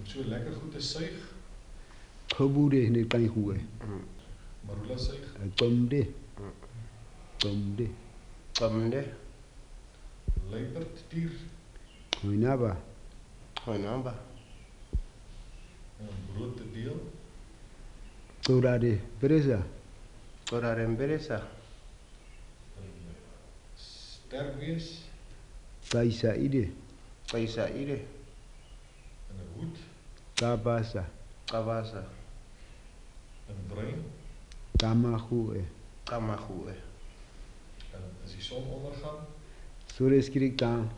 so lekker goed te suig. Gevoerde in het kan goed. Marula suig. Komde. Luipertier. Hoinaba. En brood te deel. Torade Beresa. Sterk wees. Kaisa ide. En 'n hoed. Kabasa. En bruin. Tamahu. En as die son ondergaan. Sureskrik dan.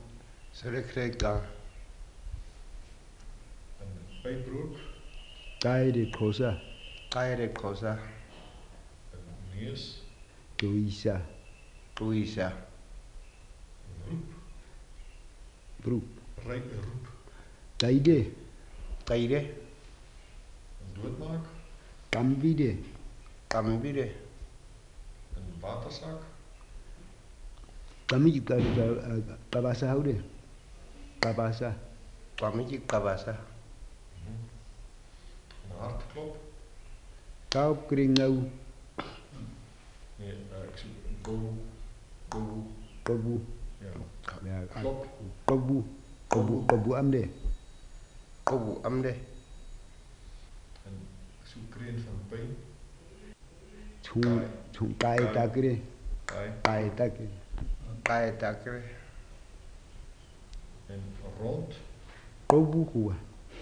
En pypbrood. Kaide Kosa. En neus. Toisa. En roep. Broek. Ryke roep. Kaide. En doodmaak. Kambide. En watersak. Kami kabasa houde. Kabasa. En hartklop. Kau kring nou. Nee, ek soek go. Kobu. Ja. Ya. Klop. Kobu amde. En ek soek kreun van pyn. Chung kai takre. Kai takre. En rond. Kobu kuwa.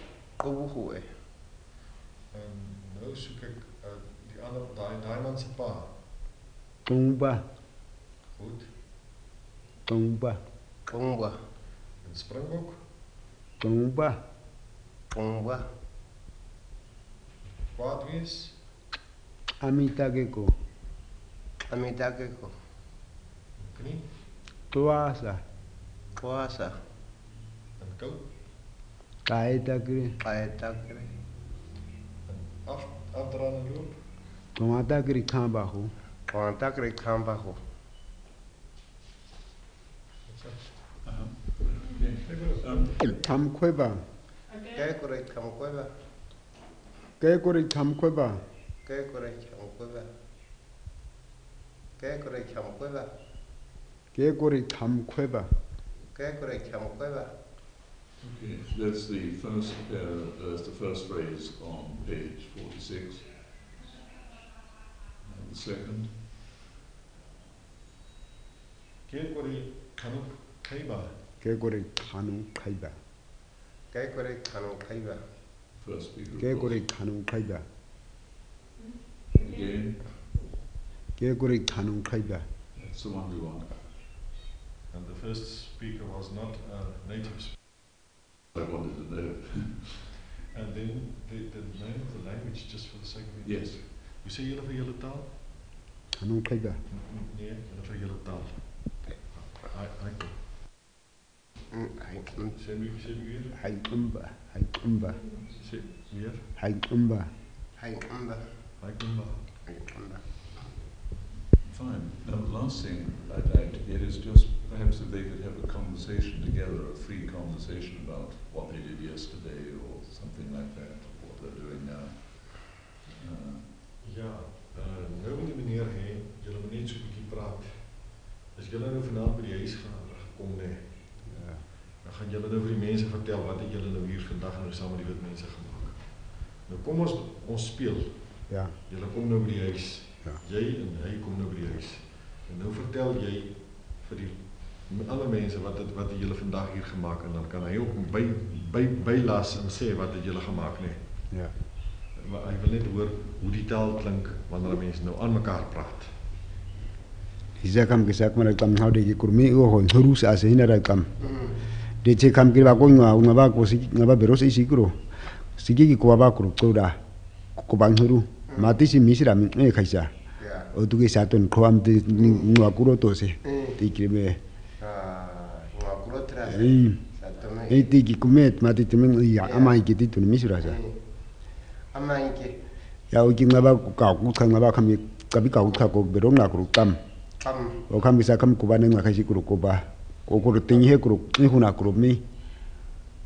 En nou soek ek die ander daai man se pa. Tumba. Goed. Tumba. En springbok. Tumba. Kwaad wees. Amitageko. Knie. Tuasa. En kou. Kai takre. En afdraan en loop. Tomata kri kambahu. Tamkweba. Kekore tamkweba. Kekore tamkweba. Okay, that's the first that's the first phrase on page 46. And the second. Kekore kanuk kaiba. Kekore kanu kaiba. First speaker. Kekore kanu kaiba. Again, Kekore kanu kaiba. that's the one we want. And the first speaker was not a native speaker. I wanted to know. And then the name of the language, just for the sake of it. Yes. Hoe sê julle vir julle taal? Kanu kaiba. Nee, julle vir julle taal. Sê weer. Haikumba. Sê weer. Haikumba. Fine. Now, the last thing I'd like to get is just perhaps if they could have a conversation together, a free conversation about what they did yesterday or something like that, or what they're doing now. Ja, nou wil die meneer hê, julle moet net so 'n bietjie praat. As julle nou vanaand by die huis gekom nê, dan gaan julle nou vir die mense vertel wat het julle nou hier vandag nou saam met die wit mense gemaak. Nou kom ons speel. Ja. Julle kom nou by die huis. Ja. Jy en hy kom nou by die huis. En nou vertel jy vir die alle mense wat het julle vandag hier gemaak en dan kan hy ook bylas en sê wat het julle gemaak nê. Ja. Maar hy wil net hoor hoe die taal klink wanneer mense nou aan mekaar praat. Isa kam kisak mara kam haude ki kurmi o hon hurus ase hinara kam. De che kam kirba ko ngaba ko ngaba beros isi kuro. Sigi ki ko ba kuro ko da. Ko bang huru. Mati si misira mi khaisa. O tu ke saton ko am de ngwa kuro to se. Ti kirbe. Ngwa kuro tra. Ti ki kumet mati temen ya amai ki ti tu misira sa. Amai ki. Ya o ki ngaba ko ka ku ngaba kam kabi ka ko berom na kuro kam. O kam bisa kam ko ba nga khaisi kuro ko ba. Ko ko tingi he kuro ni huna kuro mi.